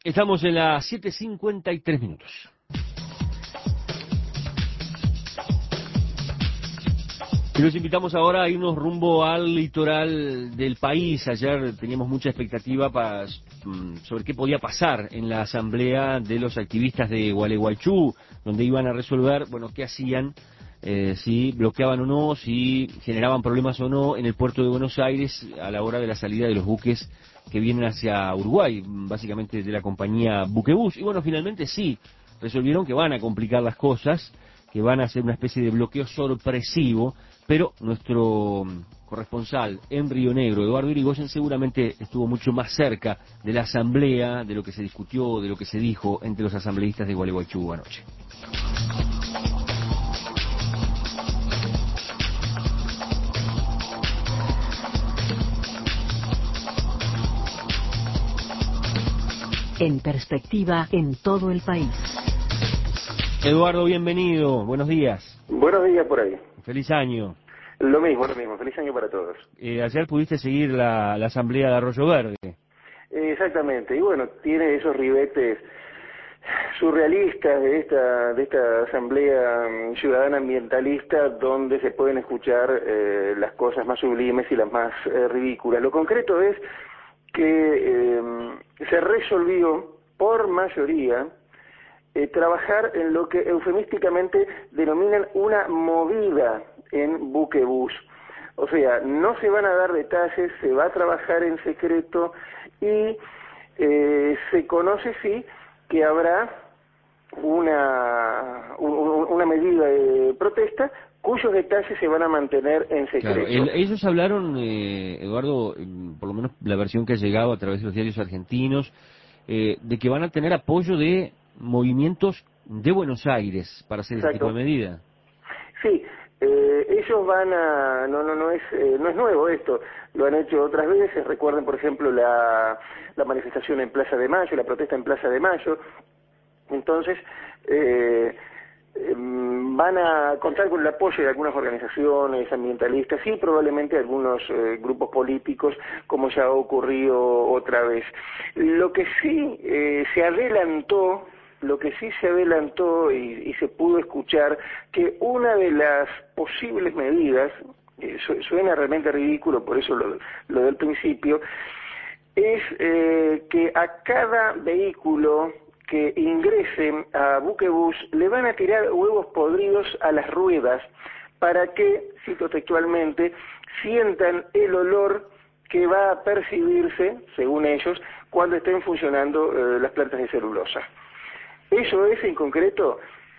Estamos en las 7:53. Y los invitamos ahora a irnos rumbo al litoral del país. Ayer teníamos mucha expectativa sobre qué podía pasar en la asamblea de los activistas de Gualeguaychú, donde iban a resolver, bueno, qué hacían, si bloqueaban o no, si generaban problemas o no en el puerto de Buenos Aires a la hora de la salida de los buques que vienen hacia Uruguay, básicamente de la compañía Buquebus. Y bueno, finalmente sí, resolvieron que van a complicar las cosas, que van a hacer una especie de bloqueo sorpresivo, pero nuestro corresponsal en Río Negro, Eduardo Irigoyen, seguramente estuvo mucho más cerca de la asamblea, de lo que se discutió, de lo que se dijo entre los asambleístas de Gualeguaychú anoche. En perspectiva en todo el país. Eduardo, bienvenido, buenos días. Buenos días por ahí. Feliz año. Lo mismo, feliz año para todos. Ayer pudiste seguir la asamblea de Arroyo Verde. Exactamente, y bueno, tiene esos ribetes surrealistas de esta asamblea ciudadana ambientalista donde se pueden escuchar las cosas más sublimes y las más ridículas. Lo concreto es que se resolvió por mayoría trabajar en lo que eufemísticamente denominan una movida en Buquebus. O sea, no se van a dar detalles, se va a trabajar en secreto y se conoce, sí, que habrá una medida de protesta cuyos detalles se van a mantener en secreto. Claro, ellos hablaron, Eduardo, por lo menos la versión que ha llegado a través de los diarios argentinos, de que van a tener apoyo de movimientos de Buenos Aires para hacer ese tipo de medida. Sí, ellos van a, no es nuevo esto, lo han hecho otras veces. Recuerden, por ejemplo, la manifestación en Plaza de Mayo, la protesta en Plaza de Mayo. Entonces, van a contar con el apoyo de algunas organizaciones ambientalistas y probablemente algunos grupos políticos, como ya ha ocurrido otra vez. Lo que sí se adelantó y se pudo escuchar que una de las posibles medidas, suena realmente ridículo, por eso lo del principio, es que a cada vehículo que ingresen a Buquebus le van a tirar huevos podridos a las ruedas para que, cito textualmente, sientan el olor que va a percibirse, según ellos, cuando estén funcionando las plantas de celulosa. Eso es en concreto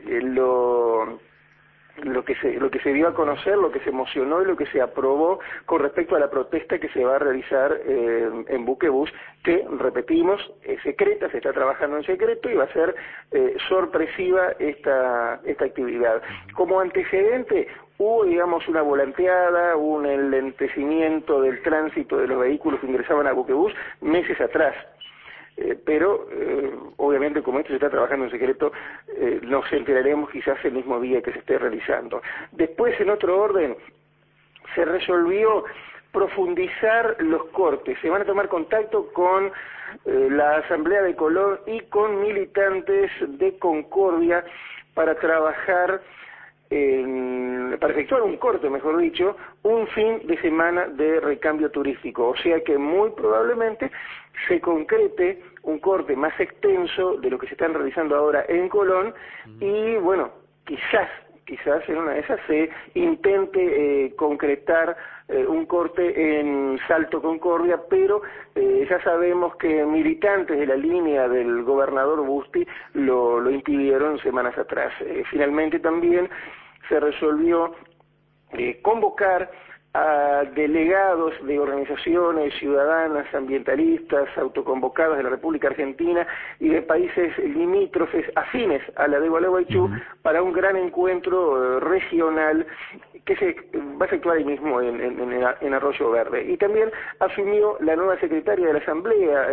lo que se dio a conocer, lo que se emocionó y lo que se aprobó con respecto a la protesta que se va a realizar en Buquebus, que, repetimos, es secreta, se está trabajando en secreto y va a ser sorpresiva esta actividad. Como antecedente, hubo, digamos, una volanteada, un enlentecimiento del tránsito de los vehículos que ingresaban a Buquebus meses atrás. Pero obviamente, como esto se está trabajando en secreto, nos enteraremos quizás el mismo día que se esté realizando. Después, en otro orden, se resolvió profundizar los cortes. Se van a tomar contacto con la Asamblea de Colón y con militantes de Concordia para trabajar para efectuar un corte, mejor dicho, un fin de semana de recambio turístico. O sea que muy probablemente se concrete un corte más extenso de lo que se están realizando ahora en Colón y, bueno, quizás en una de esas se intente concretar un corte en Salto Concordia, pero ya sabemos que militantes de la línea del gobernador Busti lo impidieron semanas atrás. Finalmente también se resolvió convocar a delegados de organizaciones ciudadanas, ambientalistas, autoconvocadas de la República Argentina y de países limítrofes afines a la de Gualeguaychú para un gran encuentro regional que se va a efectuar ahí mismo en Arroyo Verde. Y también asumió la nueva secretaria de la Asamblea,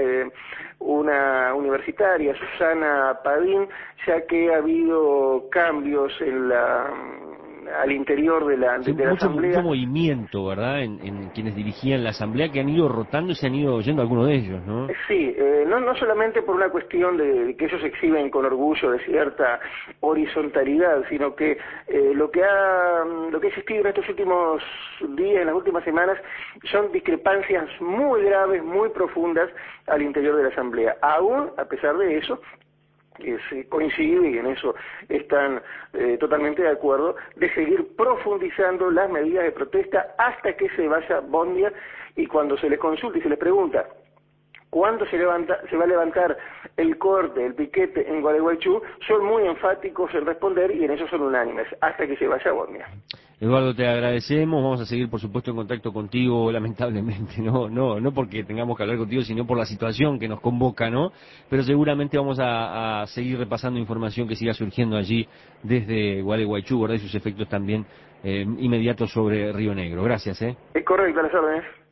una universitaria, Susana Padín, ya que ha habido cambios en al interior de la, Sí, de la Asamblea. mucho movimiento, ¿verdad?, en quienes dirigían la Asamblea, que han ido rotando y se han ido yendo algunos de ellos, ¿no? Sí, no solamente por una cuestión de que ellos exhiben con orgullo de cierta horizontalidad, sino que lo que ha existido en estos últimos días, en las últimas semanas, son discrepancias muy graves, muy profundas al interior de la Asamblea. Aún, a pesar de eso, se coincide, y en eso están totalmente de acuerdo, de seguir profundizando las medidas de protesta hasta que se vaya Bondia, y cuando se les consulta y se les pregunta cuándo se va a levantar el corte, el piquete en Gualeguaychú, son muy enfáticos en responder, y en eso son unánimes, hasta que se vaya Bondia. Eduardo, te agradecemos, vamos a seguir por supuesto en contacto contigo, lamentablemente, no porque tengamos que hablar contigo, sino por la situación que nos convoca, ¿no? Pero seguramente vamos a seguir repasando información que siga surgiendo allí desde Gualeguaychú, ¿verdad? Y sus efectos también inmediatos sobre Río Negro. Gracias, Es correcto, a las órdenes.